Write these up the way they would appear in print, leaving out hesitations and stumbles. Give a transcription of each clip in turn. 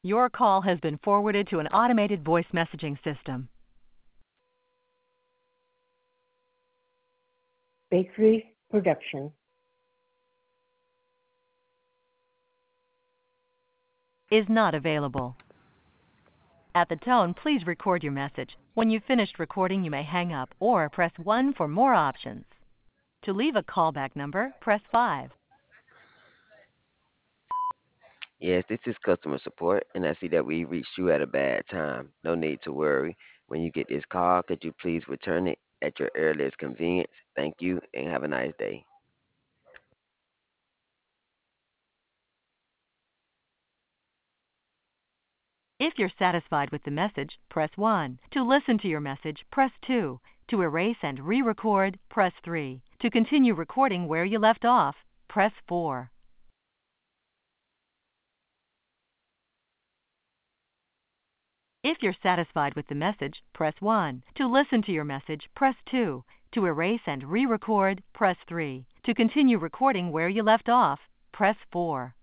Your call has been forwarded to an automated voice messaging system. Bakery Production Is not available. At the tone, please record your message. When you've finished recording, you may hang up or press 1 for more options. To leave a callback number, press 5. Yes, this is customer support, and I see that we reached you at a bad time. No need to worry. When you get this call, could you please return it at your earliest convenience? Thank you, and have a nice day. If you're satisfied with the message, press 1. To listen to your message, press 2. To erase and re-record, press 3. To continue recording where you left off, press 4. If you're satisfied with the message, press 1. To listen to your message, press 2. To erase and re-record, press 3. To continue recording where you left off, press 4.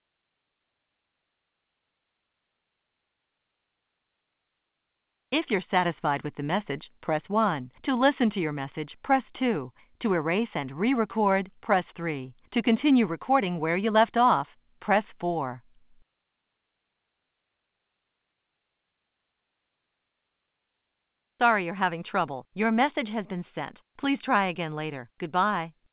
If you're satisfied with the message, press 1. To listen to your message, press 2. To erase and re-record, press 3. To continue recording where you left off, press 4. Sorry you're having trouble. Your message has been sent. Please try again later. Goodbye.